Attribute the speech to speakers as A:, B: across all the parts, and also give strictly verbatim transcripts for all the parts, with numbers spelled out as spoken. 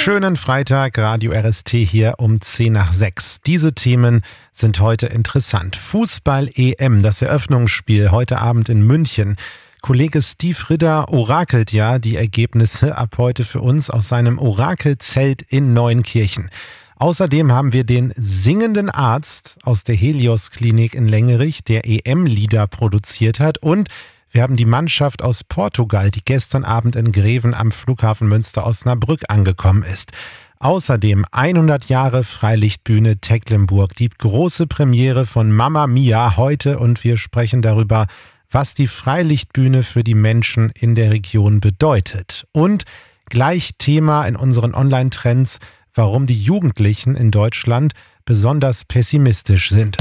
A: Schönen Freitag, Radio R S T hier um zehn nach sechs. Diese Themen sind heute interessant. Fußball-E M, das Eröffnungsspiel heute Abend in München. Kollege Steve Ritter orakelt ja die Ergebnisse ab heute für uns aus seinem Orakelzelt in Neuenkirchen. Außerdem haben wir den singenden Arzt aus der Helios-Klinik in Längerich, der E M-Lieder produziert hat, und wir haben die Mannschaft aus Portugal, die gestern Abend in Greven am Flughafen Münster-Osnabrück angekommen ist. Außerdem hundert Jahre Freilichtbühne Tecklenburg, die große Premiere von Mamma Mia heute, und wir sprechen darüber, was die Freilichtbühne für die Menschen in der Region bedeutet. Und gleich Thema in unseren Online-Trends, warum die Jugendlichen in Deutschland besonders pessimistisch sind.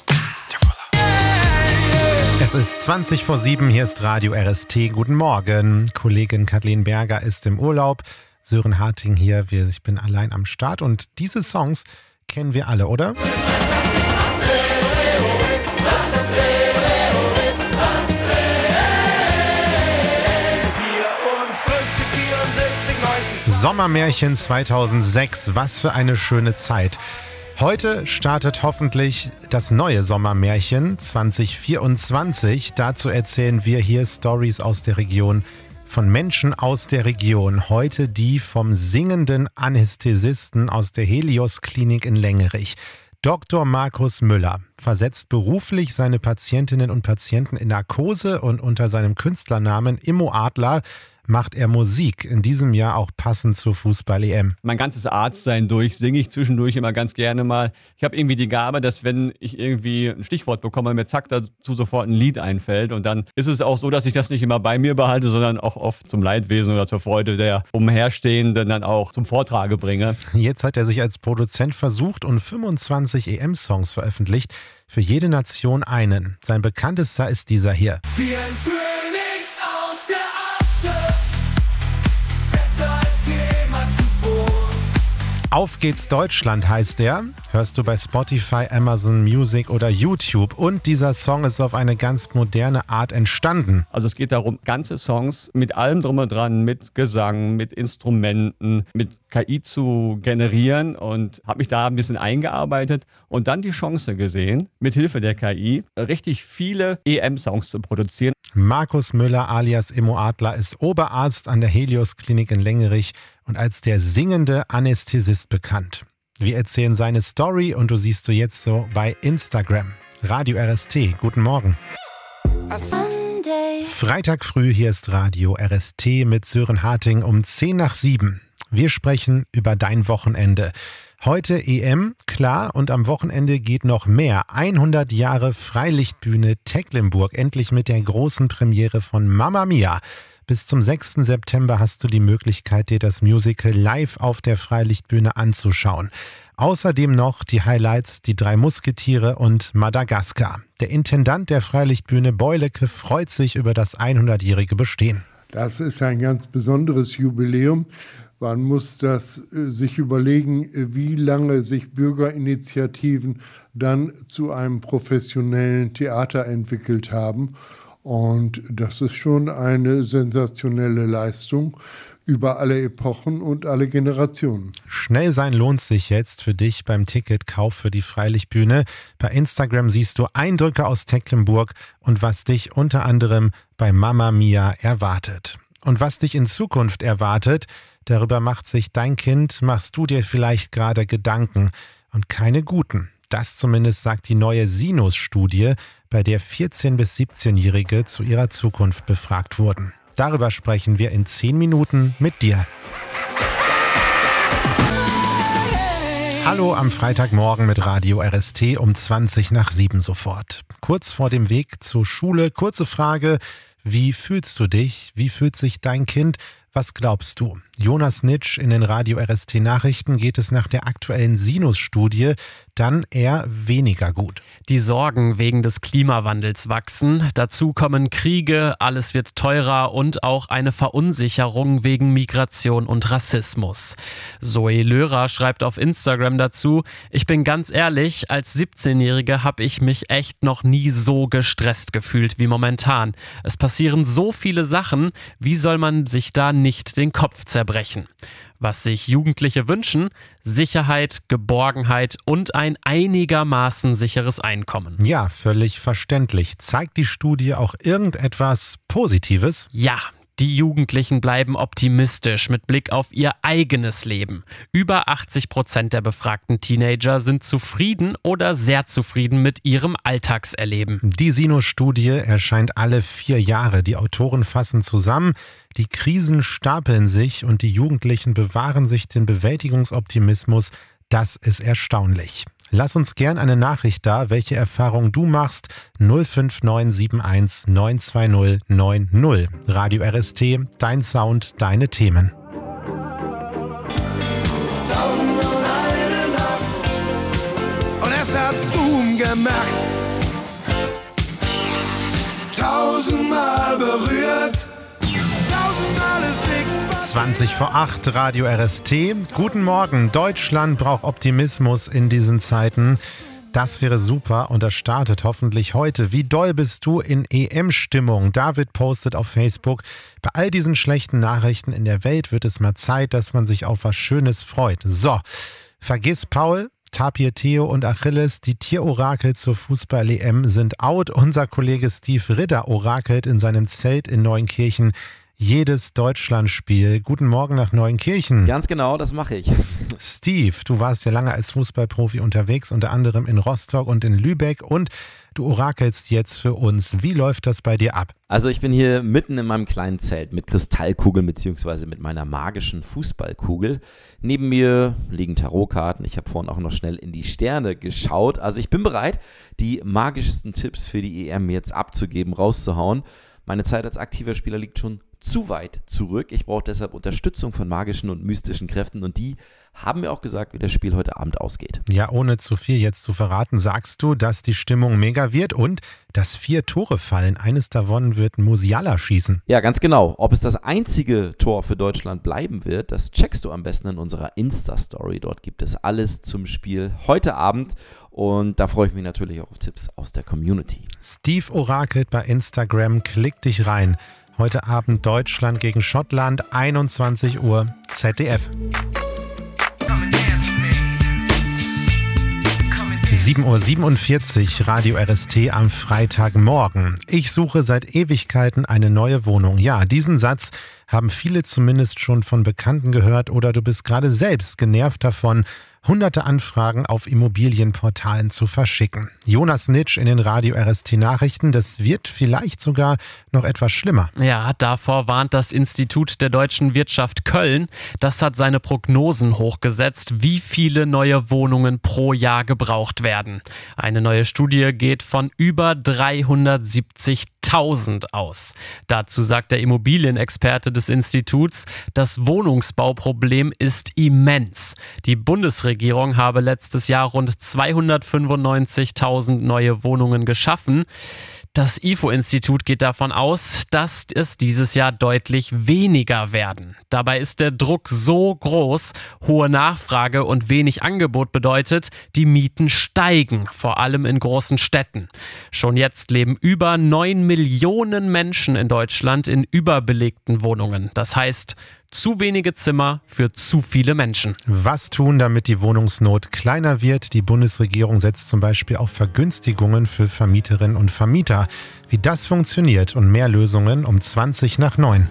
A: Es ist zwanzig vor sieben, hier ist Radio R S T. Guten Morgen. Kollegin Kathleen Berger ist im Urlaub, Sören Harting hier, ich bin allein am Start, und diese Songs kennen wir alle, oder? Sommermärchen zweitausendsechs, was für eine schöne Zeit. Heute startet hoffentlich das neue Sommermärchen zwanzig vierundzwanzig. Dazu erzählen wir hier Stories aus der Region, von Menschen aus der Region. Heute die vom singenden Anästhesisten aus der Helios-Klinik in Längerich. Doktor Markus Müller versetzt beruflich seine Patientinnen und Patienten in Narkose, und unter seinem Künstlernamen Immo Adler macht er Musik, in diesem Jahr auch passend zur Fußball-E M.
B: Mein ganzes Arztsein durch singe ich zwischendurch immer ganz gerne mal. Ich habe irgendwie die Gabe, dass wenn ich irgendwie ein Stichwort bekomme, mir zack dazu sofort ein Lied einfällt. Und dann ist es auch so, dass ich das nicht immer bei mir behalte, sondern auch oft zum Leidwesen oder zur Freude der Umherstehenden dann auch zum Vortrage bringe.
A: Jetzt hat er sich als Produzent versucht und fünfundzwanzig E M-Songs veröffentlicht. Für jede Nation einen. Sein bekanntester ist dieser hier.
C: Wie ein Phönix aus der Asche. Besser als jemals zuvor.
A: Auf geht's Deutschland heißt der. Hörst du bei Spotify, Amazon Music oder YouTube. Und dieser Song ist auf eine ganz moderne Art entstanden.
B: Also es geht darum, ganze Songs mit allem drum und dran, mit Gesang, mit Instrumenten, mit K I zu generieren, und habe mich da ein bisschen eingearbeitet und dann die Chance gesehen, mit Hilfe der K I richtig viele E M-Songs zu produzieren.
A: Markus Müller alias Immo Adler ist Oberarzt an der Helios-Klinik in Längerich und als der singende Anästhesist bekannt. Wir erzählen seine Story, und du siehst du jetzt so bei Instagram. Radio R S T, guten Morgen. Freitag früh, hier ist Radio R S T mit Sören Harting um zehn nach sieben. Wir sprechen über dein Wochenende. Heute E M, klar, und am Wochenende geht noch mehr. hundert Jahre Freilichtbühne Tecklenburg, endlich mit der großen Premiere von Mamma Mia. Bis zum sechsten September hast du die Möglichkeit, dir das Musical live auf der Freilichtbühne anzuschauen. Außerdem noch die Highlights, die drei Musketiere und Madagaskar. Der Intendant der Freilichtbühne Beulecke freut sich über das hundertjährige Bestehen.
D: Das ist ein ganz besonderes Jubiläum. Man muss das äh, sich überlegen, wie lange sich Bürgerinitiativen dann zu einem professionellen Theater entwickelt haben. Und das ist schon eine sensationelle Leistung über alle Epochen und alle Generationen.
A: Schnell sein lohnt sich jetzt für dich beim Ticketkauf für die Freilichtbühne. Bei Instagram siehst du Eindrücke aus Tecklenburg und was dich unter anderem bei Mamma Mia erwartet. Und was dich in Zukunft erwartet, darüber macht sich dein Kind, machst du dir vielleicht gerade Gedanken, und keine guten. Das zumindest sagt die neue Sinus-Studie, bei der vierzehn- bis siebzehnjährige zu ihrer Zukunft befragt wurden. Darüber sprechen wir in zehn Minuten mit dir. Hallo am Freitagmorgen mit Radio R S T um zwanzig nach sieben sofort. Kurz vor dem Weg zur Schule, kurze Frage: Wie fühlst du dich? Wie fühlt sich dein Kind? Was glaubst du? Jonas Nitsch in den Radio R S T Nachrichten geht es nach der aktuellen Sinus-Studie dann eher weniger gut.
E: Die Sorgen wegen des Klimawandels wachsen. Dazu kommen Kriege, alles wird teurer und auch eine Verunsicherung wegen Migration und Rassismus. Zoe Löhrer schreibt auf Instagram dazu: Ich bin ganz ehrlich, als siebzehnjährige habe ich mich echt noch nie so gestresst gefühlt wie momentan. Es passieren so viele Sachen, wie soll man sich da nicht den Kopf zerbrechen? Was sich Jugendliche wünschen: Sicherheit, Geborgenheit und ein einigermaßen sicheres Einkommen.
A: Ja, völlig verständlich. Zeigt die Studie auch irgendetwas Positives?
E: Ja. Die Jugendlichen bleiben optimistisch mit Blick auf ihr eigenes Leben. Über achtzig Prozent der befragten Teenager sind zufrieden oder sehr zufrieden mit ihrem Alltagserleben.
A: Die Sinus-Studie erscheint alle vier Jahre. Die Autoren fassen zusammen: Die Krisen stapeln sich und die Jugendlichen bewahren sich den Bewältigungsoptimismus. Das ist erstaunlich. Lass uns gern eine Nachricht da, welche Erfahrung du machst. null fünf neun sieben eins neun zwei null neun null. Radio R S T, dein Sound, deine Themen.
C: Tausend und eine Nacht und es hat Zoom gemacht. Tausendmal berührt, tausendmal ist nichts passiert.
A: zwanzig vor acht, Radio R S T. Guten Morgen, Deutschland braucht Optimismus in diesen Zeiten. Das wäre super und das startet hoffentlich heute. Wie doll bist du in E M-Stimmung? David postet auf Facebook: Bei all diesen schlechten Nachrichten in der Welt wird es mal Zeit, dass man sich auf was Schönes freut. So, vergiss Paul, Tapir, Theo und Achilles. Die Tierorakel zur Fußball-E M sind out. Unser Kollege Steve Ritter orakelt in seinem Zelt in Neunkirchen jedes Deutschlandspiel. Guten Morgen nach Neunkirchen.
F: Ganz genau, das mache ich.
A: Steve, du warst ja lange als Fußballprofi unterwegs, unter anderem in Rostock und in Lübeck, und du orakelst jetzt für uns. Wie läuft das bei dir ab?
F: Also ich bin hier mitten in meinem kleinen Zelt mit Kristallkugeln bzw. mit meiner magischen Fußballkugel. Neben mir liegen Tarotkarten. Ich habe vorhin auch noch schnell in die Sterne geschaut. Also ich bin bereit, die magischsten Tipps für die E M jetzt abzugeben, rauszuhauen. Meine Zeit als aktiver Spieler liegt schon zu weit zurück. Ich brauche deshalb Unterstützung von magischen und mystischen Kräften und die haben mir auch gesagt, wie das Spiel heute Abend ausgeht.
A: Ja, ohne zu viel jetzt zu verraten, sagst du, dass die Stimmung mega wird und dass vier Tore fallen. Eines davon wird Musiala schießen.
F: Ja, ganz genau. Ob es das einzige Tor für Deutschland bleiben wird, das checkst du am besten in unserer Insta-Story. Dort gibt es alles zum Spiel heute Abend und da freue ich mich natürlich auch auf Tipps aus der Community.
A: Steve orakelt bei Instagram, klick dich rein. Heute Abend Deutschland gegen Schottland, einundzwanzig Uhr, Z D F. sieben Uhr siebenundvierzig, Radio R S T am Freitagmorgen. Ich suche seit Ewigkeiten eine neue Wohnung. Ja, diesen Satz haben viele zumindest schon von Bekannten gehört oder du bist gerade selbst genervt davon, hunderte Anfragen auf Immobilienportalen zu verschicken. Jonas Nitsch in den Radio R S T Nachrichten, das wird vielleicht sogar noch etwas schlimmer.
E: Ja, davor warnt das Institut der deutschen Wirtschaft Köln. Das hat seine Prognosen hochgesetzt, wie viele neue Wohnungen pro Jahr gebraucht werden. Eine neue Studie geht von über dreihundertsiebzigtausend aus. Dazu sagt der Immobilienexperte des Instituts, das Wohnungsbauproblem ist immens. Die Bundesregierung Die Regierung habe letztes Jahr rund zweihundertfünfundneunzigtausend neue Wohnungen geschaffen. Das I F O-Institut geht davon aus, dass es dieses Jahr deutlich weniger werden. Dabei ist der Druck so groß, hohe Nachfrage und wenig Angebot bedeutet, die Mieten steigen, vor allem in großen Städten. Schon jetzt leben über neun Millionen Menschen in Deutschland in überbelegten Wohnungen. Das heißt, zu wenige Zimmer für zu viele Menschen.
A: Was tun, damit die Wohnungsnot kleiner wird? Die Bundesregierung setzt zum Beispiel auf Vergünstigungen für Vermieterinnen und Vermieter. Wie das funktioniert und mehr Lösungen um zwanzig nach neun.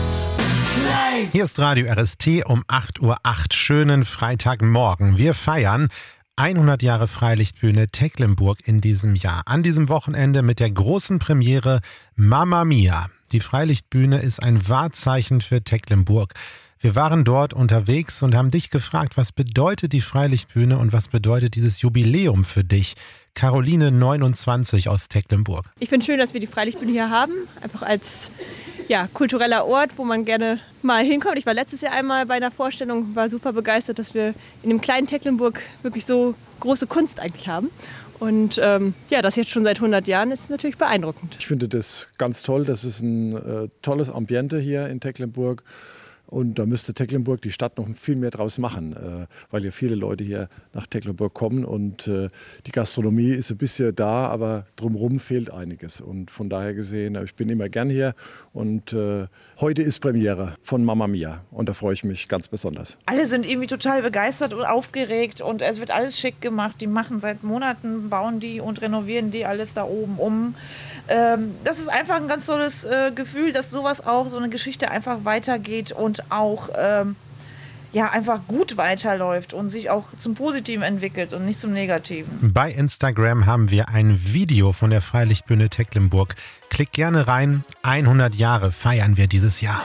A: Hier ist Radio R S T um acht Uhr acht. Schönen Freitagmorgen. Wir feiern hundert Jahre Freilichtbühne Tecklenburg in diesem Jahr. An diesem Wochenende mit der großen Premiere Mamma Mia. Die Freilichtbühne ist ein Wahrzeichen für Tecklenburg. Wir waren dort unterwegs und haben dich gefragt, was bedeutet die Freilichtbühne und was bedeutet dieses Jubiläum für dich? Caroline, neunundzwanzig, aus Tecklenburg.
G: Ich finde es schön, dass wir die Freilichtbühne hier haben, einfach als ja, kultureller Ort, wo man gerne mal hinkommt. Ich war letztes Jahr einmal bei einer Vorstellung, war super begeistert, dass wir in dem kleinen Tecklenburg wirklich so große Kunst eigentlich haben. Und ähm, ja, das jetzt schon seit hundert Jahren ist natürlich beeindruckend.
H: Ich finde das ganz toll. Das ist ein äh, tolles Ambiente hier in Tecklenburg. Und da müsste Tecklenburg, die Stadt, noch viel mehr draus machen, äh, weil ja viele Leute hier nach Tecklenburg kommen. Und äh, die Gastronomie ist ein bisschen da, aber drumherum fehlt einiges. Und von daher gesehen, ich bin immer gern hier. Und äh, heute ist Premiere von Mamma Mia. Und da freue ich mich ganz besonders.
I: Alle sind irgendwie total begeistert und aufgeregt. Und es wird alles schick gemacht. Die machen seit Monaten, bauen die und renovieren die alles da oben um. Ähm, das ist einfach ein ganz tolles äh, Gefühl, dass sowas auch, so eine Geschichte einfach weitergeht und auch ähm, ja, einfach gut weiterläuft und sich auch zum Positiven entwickelt und nicht zum Negativen.
A: Bei Instagram haben wir ein Video von der Freilichtbühne Tecklenburg. Klick gerne rein. hundert Jahre feiern wir dieses Jahr.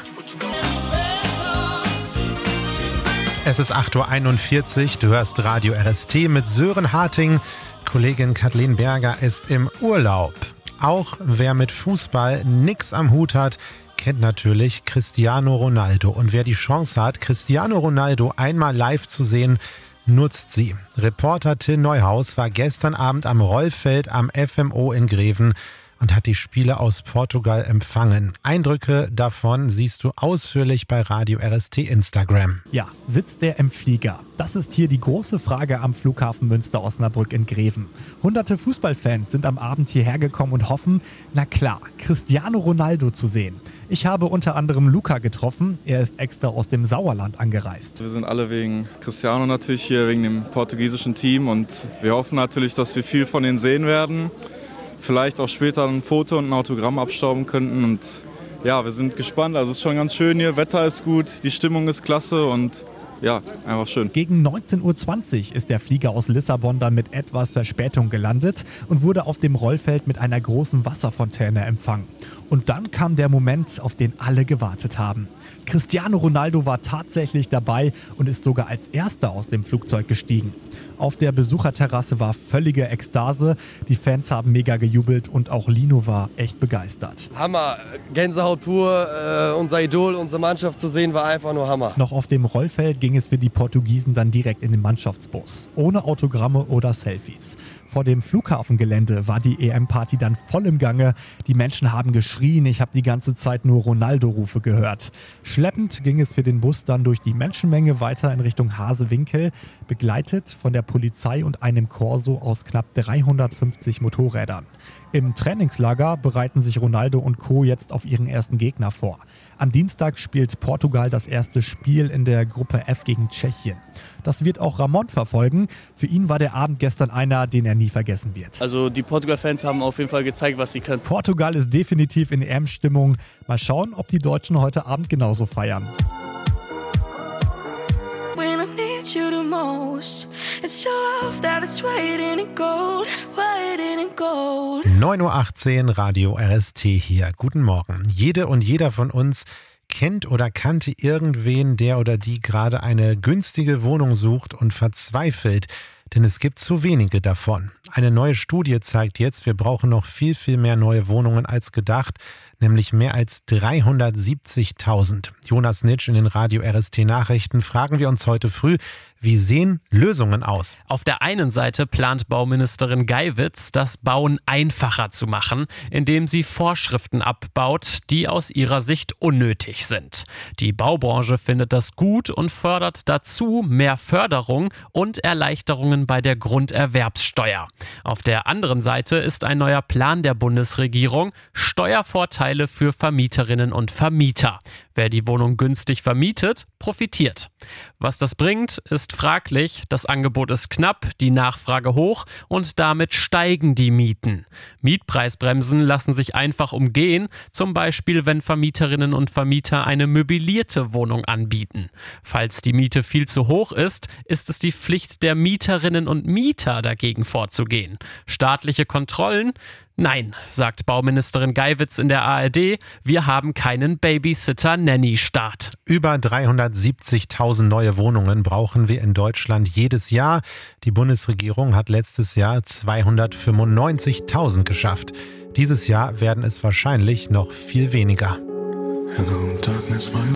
A: Es ist acht Uhr einundvierzig. Du hörst Radio R S T mit Sören Harting. Kollegin Kathleen Berger ist im Urlaub. Auch wer mit Fußball nichts am Hut hat, kennt natürlich Cristiano Ronaldo. Und wer die Chance hat, Cristiano Ronaldo einmal live zu sehen, nutzt sie. Reporter Till Neuhaus war gestern Abend am Rollfeld am F M O in Greven und hat die Spiele aus Portugal empfangen. Eindrücke davon siehst du ausführlich bei Radio R S T Instagram.
J: Ja, sitzt der im Flieger? Das ist hier die große Frage am Flughafen Münster-Osnabrück in Greven. Hunderte Fußballfans sind am Abend hierher gekommen und hoffen, na klar, Cristiano Ronaldo zu sehen. Ich habe unter anderem Luca getroffen. Er ist extra aus dem Sauerland angereist.
K: Wir sind alle wegen Cristiano natürlich hier, wegen dem portugiesischen Team. Und wir hoffen natürlich, dass wir viel von ihm sehen werden. Vielleicht auch später ein Foto und ein Autogramm abstauben könnten. Und ja, wir sind gespannt. Also es ist schon ganz schön hier. Wetter ist gut, die Stimmung ist klasse und ja, einfach schön.
J: Gegen neunzehn Uhr zwanzig ist der Flieger aus Lissabon dann mit etwas Verspätung gelandet und wurde auf dem Rollfeld mit einer großen Wasserfontäne empfangen. Und dann kam der Moment, auf den alle gewartet haben. Cristiano Ronaldo war tatsächlich dabei und ist sogar als Erster aus dem Flugzeug gestiegen. Auf der Besucherterrasse war völlige Ekstase. Die Fans haben mega gejubelt und auch Lino war echt begeistert.
L: Hammer, Gänsehaut pur, äh, unser Idol, unsere Mannschaft zu sehen, war einfach nur Hammer.
J: Noch auf dem Rollfeld ging es für die Portugiesen dann direkt in den Mannschaftsbus. Ohne Autogramme oder Selfies. Vor dem Flughafengelände war die E M-Party dann voll im Gange. Die Menschen haben geschrien, ich habe die ganze Zeit nur Ronaldo-Rufe gehört. Schleppend ging es für den Bus dann durch die Menschenmenge weiter in Richtung Hasewinkel, begleitet von der Polizei und einem Corso aus knapp dreihundertfünfzig Motorrädern. Im Trainingslager bereiten sich Ronaldo und Co. jetzt auf ihren ersten Gegner vor. Am Dienstag spielt Portugal das erste Spiel in der Gruppe F gegen Tschechien. Das wird auch Ramon verfolgen. Für ihn war der Abend gestern einer, den er nie vergessen wird.
M: Also die Portugal-Fans haben auf jeden Fall gezeigt, was sie können.
J: Portugal ist definitiv in E M-Stimmung. Mal schauen, ob die Deutschen heute Abend genauso feiern.
A: neun Uhr achtzehn, Radio R S T hier. Guten Morgen. Jede und jeder von uns kennt oder kannte irgendwen, der oder die gerade eine günstige Wohnung sucht und verzweifelt. Denn es gibt zu wenige davon. Eine neue Studie zeigt jetzt, wir brauchen noch viel, viel mehr neue Wohnungen als gedacht, nämlich mehr als dreihundertsiebzigtausend. Jonas Nitsch in den Radio R S T Nachrichten fragen wir uns heute früh, wie sehen Lösungen aus?
E: Auf der einen Seite plant Bauministerin Geiwitz, das Bauen einfacher zu machen, indem sie Vorschriften abbaut, die aus ihrer Sicht unnötig sind. Die Baubranche findet das gut und fördert dazu mehr Förderung und Erleichterungen bei der Grunderwerbssteuer. Auf der anderen Seite ist ein neuer Plan der Bundesregierung, Steuervorteile für Vermieterinnen und Vermieter. Wer die Wohnung günstig vermietet, profitiert. Was das bringt, ist fraglich. Das Angebot ist knapp, die Nachfrage hoch und damit steigen die Mieten. Mietpreisbremsen lassen sich einfach umgehen, zum Beispiel wenn Vermieterinnen und Vermieter eine möblierte Wohnung anbieten. Falls die Miete viel zu hoch ist, ist es die Pflicht der Mieterinnen und Mieter, dagegen vorzugehen. Staatliche Kontrollen? Nein, sagt Bauministerin Geiwitz in der A R D, wir haben keinen Babysitter-Nanny-Staat.
A: Über dreihundertsiebzigtausend neue Wohnungen brauchen wir in Deutschland jedes Jahr. Die Bundesregierung hat letztes Jahr zweihundertfünfundneunzigtausend geschafft. Dieses Jahr werden es wahrscheinlich noch viel weniger. Hello, darkness,